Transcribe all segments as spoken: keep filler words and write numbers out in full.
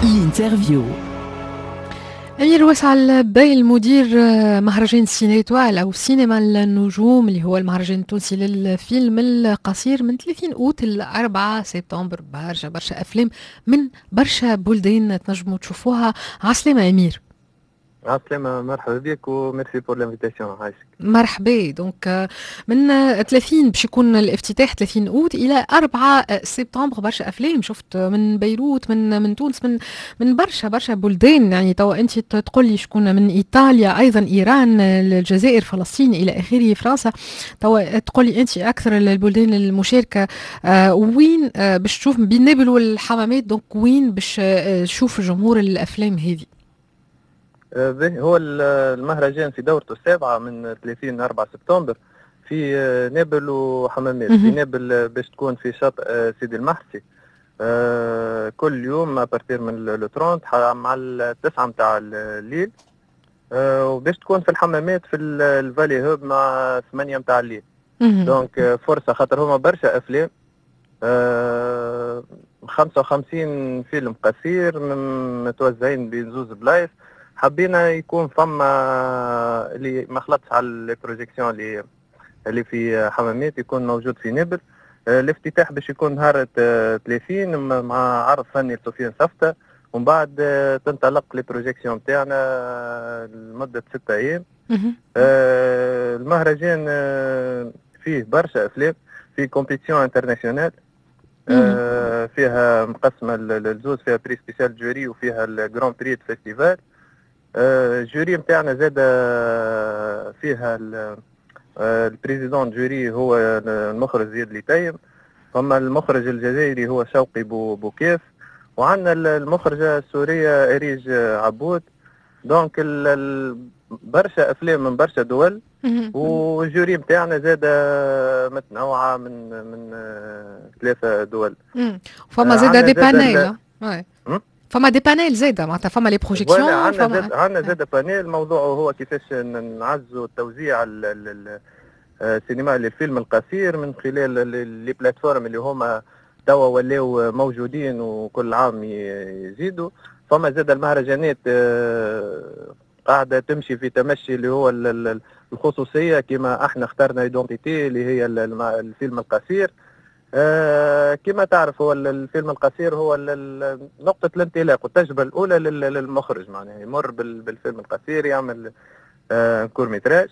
الانترفيو. أمير وسعل باي المدير مهرجان سينيتوال أو سينما النجوم اللي هو المهرجان التونسي للفيلم القصير من ثلاثين أوت ل أربعة سبتمبر. برشا برشا أفلام من برشا بلدان تنجموا تشوفوها. عسلامة أمير. عسلامة، مرحبا بك وميرسي بور لانفيتاسيون. عايشك. مرحبا. دونك من ثلاثين باش يكون الافتتاح ثلاثين أوت إلى أربعة سبتمبر. برشا أفلام شفت من بيروت، من من تونس، من من برشا برشا بلدان. يعني توا أنت تقول لي شكون من إيطاليا، أيضا إيران، الجزائر، فلسطين إلى آخره، فرنسا. توا تقول لي أنت أكثر البلدان المشاركة. آه وين آه باش تشوف بين نابل والحمامات؟ دونك وين باش آه تشوف جمهور الأفلام هذه؟ هو المهرجان في دورته السابعة من ثلاثين أربعة سبتمبر في نابل وحمامات. في نابل باش تكون في شاطئ سيدي المحسي كل يوم أبارتير من لو ثلاثين مع التسعة متاع الليل، وباش تكون في الحمامات في الفالي هوب مع ثمانية متاع الليل. دونك فرصة خاطر هما برشا أفلام، خمسة وخمسين فيلم قصير متوزعين بين زوز بلايص. حبينا يكون فما اللي ما خلطش على البروجيكسيون اللي اللي في حمامات يكون موجود في نابل. الافتتاح باش يكون نهار ثلاثين مع عرض فني لسفيان صفته، ومن بعد تنطلق البروجيكسيون نتاعنا لمده ستة ايام. المهرجان فيه برشا افلام، فيه كومبيتيسيون انترناسيونال فيها مقسمه للزوز، فيها بري سبيسيال جوري وفيها الجران بري فيستيفال. الجوري نتاعنا زاد فيها البريزيدون جوري هو المخرج زياد ليتايم، ثم المخرج الجزائري هو شوقي بوكيف، وعندنا المخرجة السورية إريج عبود. دونك برشا أفلام من برشا دول، والجوري نتاعنا زاد متنوعة من من ثلاثة دول. فما زاد دي بانيل. فما دي بانيل زاده معناتها، فما لي بروجيكسيون. عندنا زاد عندنا زاد بانيل. الموضوع هو كيفاش نعزوا توزيع السينما للفيلم القصير من خلال لي بلاتفورم اللي هما توا ولاو موجودين وكل عام يزيدوا. فما زاد المهرجانات قاعده تمشي في تمشي اللي هو الخصوصيه، كما احنا اخترنا ايدونتيتي اللي هي الفيلم القصير. آه كما تعرف هو الفيلم القصير هو نقطة الانطلاق والتجربة الأولى للمخرج، معناها يمر بالفيلم القصير يعمل آه كورميتراج.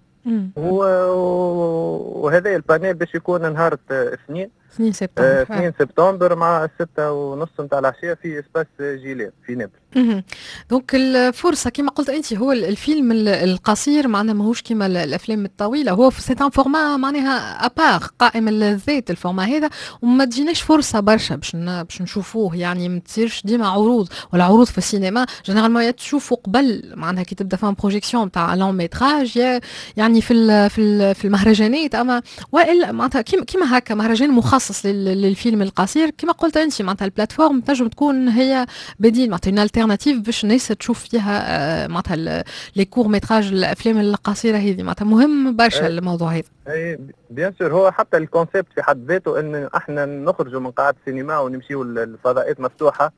وهذا البانيل باش يكون نهار اثنين اثنين سبتمبر اثنين سبتمبر مع الستة ونص نتاع العشية في اسباس جيلان في نابل. دونك الفرصة كما قلت انت، هو الفيلم القصير معناها ماهوش كما الافلام الطويلة، هو سي ان فورما معناها ابار قائم الذات الفورما هذا، وما تجيناش فرصة برشا باش باش نشوفوه. يعني ما تصيرش ديما عروض ولا عروض في السينما جينيرالمون يا تشوفوا قبل معناها كي تبدا فهم بروجيكسيون تاع لون ميتراج، يعني في في في المهرجانات. اما والا معناتها كيما هكا مهرجان مخصص للفيلم القصير كما قلت انت، معناتها البلاتفورم تنجم تكون هي بديل، معناتها اون التيرناتيف باش الناس تشوف فيها معناتها لي كور ميتراج الافلام القصيره هذه. معناتها مهم برشا الموضوع هذا. اي بيان سور، هو حتى الكونسيبت في حد ذاته ان احنا نخرجوا من قاعه السينما ونمشيو للفضاءات مفتوحه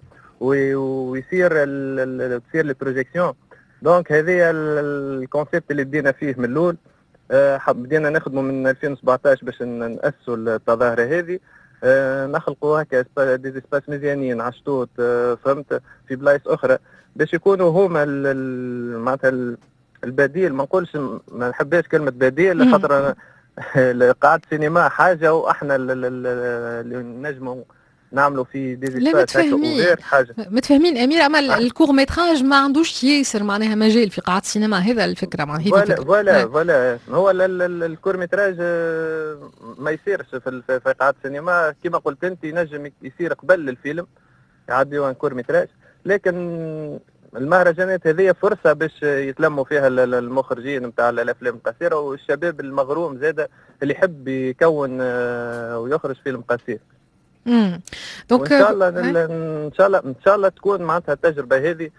ويصير تصير البروجيكسيون. دونك هذه الكونسيبت اللي بدينا فيه من الاول. أه بدينا نخدموا من ألفين وسبعطاش باش نأسسوا التظاهرة هذه. أه نخلقوا هكا دي سباس مزيانين عشتوت، أه فهمت، في بلايص أخرى باش يكونوا هما معناتها البديل. ما نقولش ما نحبش كلمة بديل خاطر قاعة سينما حاجة وإحنا اللي نجموا نعملوا في ديزيسباس هكا حاجه متفاهمين امير. اما الكور ميتراج ما عندوش ياسر معناها مجال في قاعه السينما، هذا الفكره معناها. ولا ولا ولا هو الكور ميتراج ما يصيرش في قاعه السينما. كما قلت انت نجم يصير قبل الفيلم يعديوا كور ميتراج، لكن المهرجانات هذه فرصه باش يتلموا فيها المخرجين نتاع الافلام القصيره والشباب المغروم زاده اللي يحب يكون ويخرج فيلم قصير. امم دونك ان شاء الله ان شاء الله ان شاء الله تكون معناتها التجربه هذه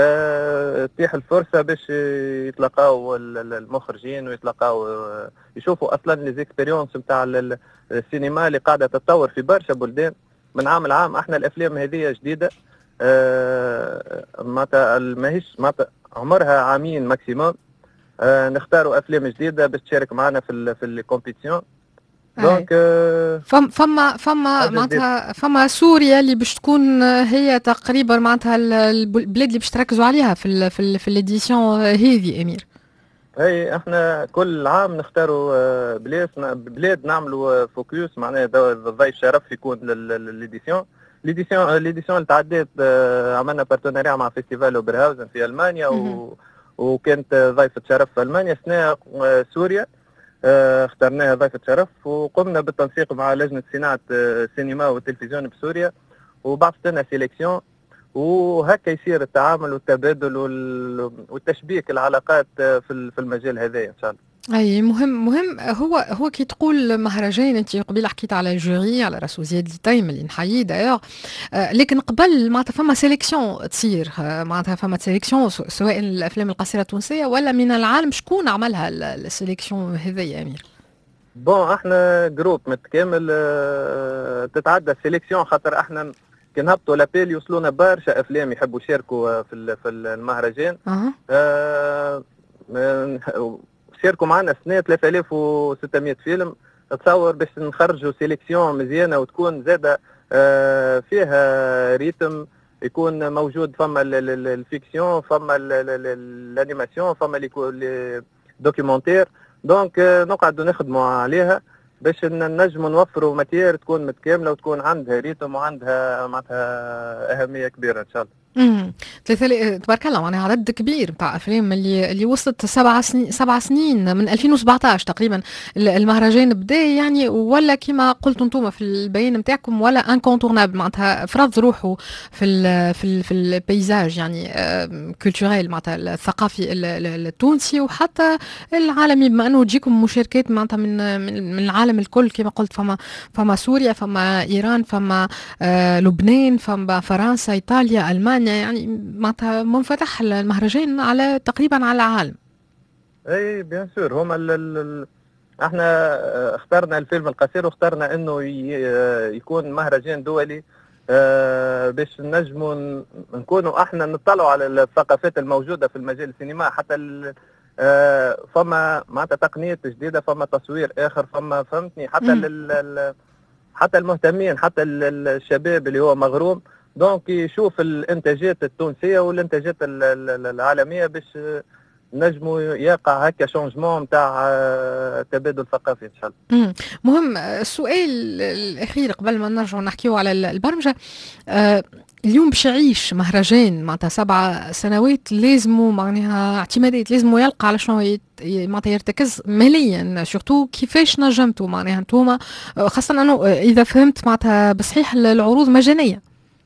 تتيح الفرصه باش يتلاقاو المخرجين ويتلاقاو يشوفوا اصلا لي زيكسبيريونس نتاع السينما اللي قاعده تتطور في برشا بلدان من عام لعام. احنا الافلام هذه جديده، آه معناتها ماهيش معناتها عمرها عامين ماكسيموم. آه نختاروا افلام جديده باش تشارك معنا في ال في الكومبيتيسيون. دونك آه فم فما فما معناتها فما سوريا اللي باش تكون هي تقريبا معناتها البلاد اللي باش تركزوا عليها في ال في ال في الاديسيون هذه امير. اي احنا كل عام نختاروا بلاد بلاد نعملوا فوكيوس معناها ضيف شرف يكون للإديسيون. ليديسيون ليديسيون اللي تعديت عملنا بارتناريا مع فيستيفال اوبرهاوزن في المانيا و... وكانت ضيفة شرف في المانيا. السنة سوريا اخترناها ضيفة شرف، وقمنا بالتنسيق مع لجنة صناعة السينما والتلفزيون بسوريا وبعثت لنا سيليكسيون، وهكا يصير التعامل والتبادل والتشبيك العلاقات في المجال هذا ان شاء الله. اي مهم مهم هو هو كي تقول مهرجان، انت قبيله حكيت على الجوري على راسو زياد التيم اللي نحييه دايوغ، لكن قبل معناتها فما سيليكسيون تصير، معناتها فما سيليكسيون سواء الافلام القصيره التونسيه ولا من العالم. شكون عملها السيليكسيون هذه يا امير؟ بون احنا جروب متكامل تتعدى السيليكسيون، خاطر احنا كي نهبطوا لابيل يوصلونا برشا افلام يحبوا يشاركوا في في المهرجان. أه. آه شاركوا معنا السنه ثلاثة آلاف وستمائة فيلم. تصور باش نخرجوا سيليكسيون مزيانه وتكون زاده آه فيها ريتم يكون موجود، فما الفيكسيون فما الانيماسيون فما الدوكيومنتير. دونك نقعدوا نخدموا عليها باش نجموا نوفروا ماتير تكون متكامله وتكون عندها ريتم وعندها معناتها اهميه كبيره ان شاء الله. امم ثلاثة تبارك الله، معناها عدد كبير بتاع افلام اللي اللي وصلت سبع سنين سبع سنين من ألفين وسبعطاش تقريبا المهرجان بدا يعني، ولا كما قلتوا انتم في البيان نتاعكم ولا انكونتورنابل، معناتها فرض روحه في ال في ال في البيزاج يعني كولتوريل معناتها الثقافي التونسي وحتى العالمي، بما انه تجيكم مشاركات معناتها من من العالم الكل كما قلت. فما فما سوريا، فما ايران، فما آه لبنان، فما فرنسا، ايطاليا، المانيا، يعني معناتها منفتح المهرجان على تقريبا على العالم. اي بيان سور هما ال ال احنا اخترنا الفيلم القصير واخترنا انه يكون مهرجان دولي اه باش نجموا نكونوا احنا نطلعوا على الثقافات الموجوده في المجال السينما، حتى اه فما معناتها تقنيات جديده، فما تصوير اخر، فما فهمتني حتى لل حتى المهتمين حتى الشباب اللي هو مغروم دونك يشوف الانتاجات التونسيه والانتاجات العالميه باش نجموا يقع هكا شونجمون نتاع تبادل ثقافي ان شاء الله. مهم السؤال الاخير قبل ما نرجعوا نحكيو على البرمجه. آه اليوم باش يعيش مهرجان معناتها سبع سنوات لازموا معناها اعتمادات، لازموا يلقى على شنو معناتها يرتكز ماليا سورتو. كيفاش نجمتوا معناها انتوما، خاصه انه اذا فهمت معناتها بصحيح العروض مجانيه؟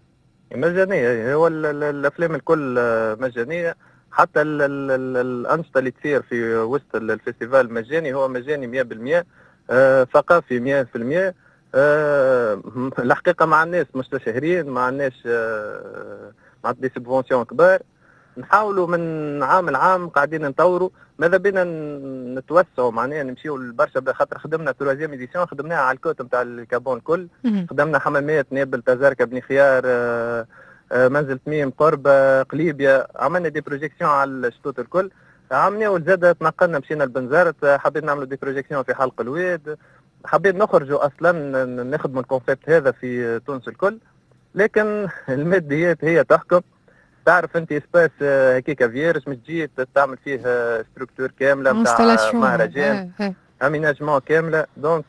مجانيه، هو الافلام الكل مجانيه، حتى ال ال ال الانشطه اللي تصير في وسط الفيستيفال مجاني، هو مجاني مية بالمية. آه ثقافي مية بالمية. آه الحقيقه ما عندناش مستشهرين، ما عندناش آه مع دي سبفونسيون كبار. نحاولوا من عام لعام قاعدين نطوروا، ماذا بينا نتوسعوا معناها نمشيو لبرشا، خاطر خدمنا تروازيام اديسيون خدمناها على الكوت نتاع الكابون الكل. خدمنا حمامات، نابل، تزاركه، بني خيار، آه منزل تميم، قرب، قليبيا، عملنا دي بروجيكسيون على الشطوط الكل. عملنا وزاد تنقلنا مشينا لبنزرت، حبيت نعملوا دي بروجيكسيون في حلق الواد، حبيت نخرجوا اصلا نخدموا الكونسيبت هذا في تونس الكل، لكن الماديات هي تحكم. تعرف انت اسباس هكيكا فيرج مش تجي تعمل فيه ستركتور كامله نتاع مهرجان، اميناجمون كامله، دونك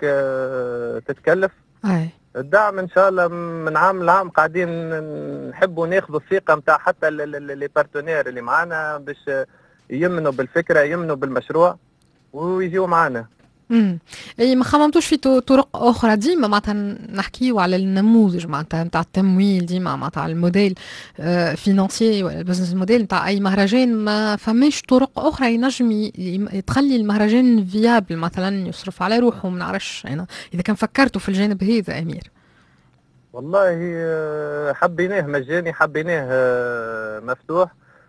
تتكلف. أي. الدعم ان شاء الله من عام لعام قاعدين نحبوا ناخذوا الثقه نتاع حتى لي بارتنير اللي معانا باش يمنوا بالفكره، يمنوا بالمشروع ويجيوا معانا. امم اي ما خممتوش في طرق اخرى؟ ديما معناتها نحكيو على النموذج معناتها نتاع التمويل، ديما معناتها على الموديل آه فينانسي ولا البزنس موديل نتاع اي مهرجان. ما فماش طرق اخرى ينجم تخلي المهرجان فيابل مثلا يصرف على روحه؟ ما نعرفش انا اذا كان فكرتوا في الجانب هذا امير. والله حبيناه مجاني، حبيناه مفتوح.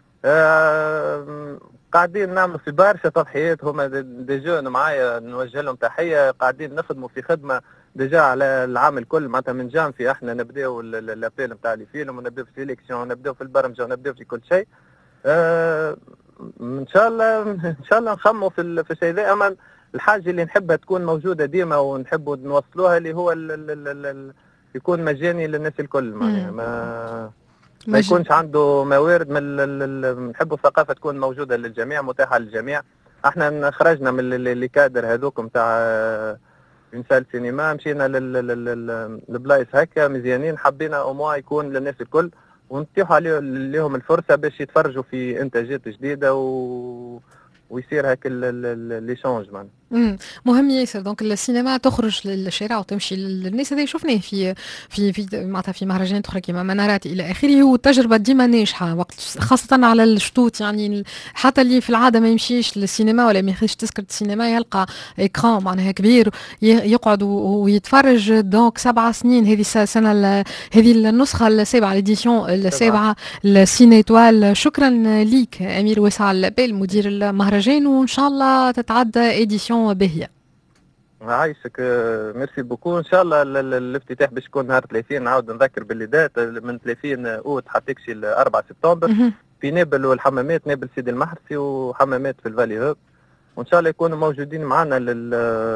أه قاعدين نعمل في برشا تضحيات، هما دي جون معايا نوجه لهم تحيه، قاعدين نخدموا في خدمه ديجا على العام الكل معناتها من جانفي احنا نبداو الابيل نتاع لي فيلم ونبداو في السيليكسيون ونبداو في البرمجه ونبداو في كل شيء. أه ان شاء الله ان شاء الله نخموا في في الشيء ذا. اما الحاجه اللي نحبها تكون موجوده ديما ونحبوا نوصلوها اللي هو ال ال ال ال يكون مجاني للناس الكل معناها ما ما يكونش عنده موارد من نحبوا الثقافه تكون موجوده للجميع متاحه للجميع. احنا خرجنا من اللي كادر هذوك نتاع مثال سينما مشينا للبلايص هكا مزيانين حبينا اوموا يكون للناس الكل ونتيحوا عليهم الفرصه باش يتفرجوا في انتاجات جديده و ويصير هاك ليشونج مان. امم مهم ياسر. دونك السينما تخرج للشارع وتمشي للناس. هذا شفناه في في في معناتها في مهرجانات اخرى كما منارات الى اخره. وتجربه ديما ناجحه وقت خاصه على الشطوط. يعني حتى اللي في العاده ما يمشيش للسينما ولا ما ياخذش تذكره السينما يلقى اكران معناها كبير يقعد ويتفرج. دونك سبع سنين هذه السنه هذه النسخه السابعه الاديسيون السابعه السينيتوال. شكرا ليك امير واسع البال مدير المهرجان وان شاء الله تتعدى اديسيون باهيه. عايشك ميرسي بوكو. ان شاء الله الافتتاح باش يكون نهار ثلاثين. نعاود نذكر باللي دات من ثلاثين اوت حتى يكشي ل أربعة سبتمبر في نابل والحمامات نابل سيدي المحرسي وحمامات في الفالي هوب. وان شاء الله يكونوا موجودين معنا لل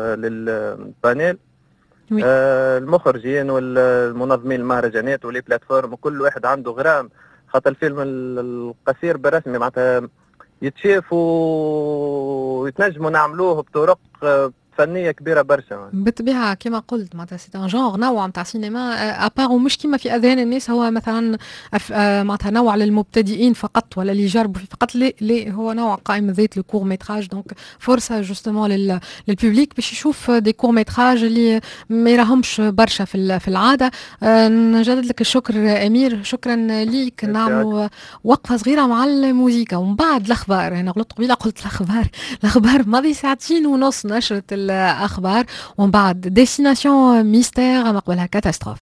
للبانيل آه المخرجين والمنظمين المهرجانات ولي بلاتفورم وكل واحد عنده غرام. خاطر الفيلم القصير بالرسمي معناتها يتشاف ويتنجموا نعملوه بطرق فنيه كبيره برشا. بالطبيعه كما قلت معناتها سي ان جونغ نوع نتاع سينما ابار ومش كما في اذهان الناس. هو مثلا معناتها نوع للمبتدئين فقط ولا اللي يجربوا فقط. لا لا هو نوع قائم ذات الكور ميتراج. دونك فرصه جوستومون للبوبليك باش يشوف دي كور ميتراج اللي ما يراهمش برشا في في العاده. نجدد لك الشكر امير. شكرا ليك. نعملوا وقفه صغيره مع الموسيقى ومن بعد الاخبار. انا غلطت قبيله قلت الاخبار الاخبار ماضي ساعتين ونص نشره الأخبار ومن بعد ديستيناسيون ميستير ما قبلها كاتاستروف.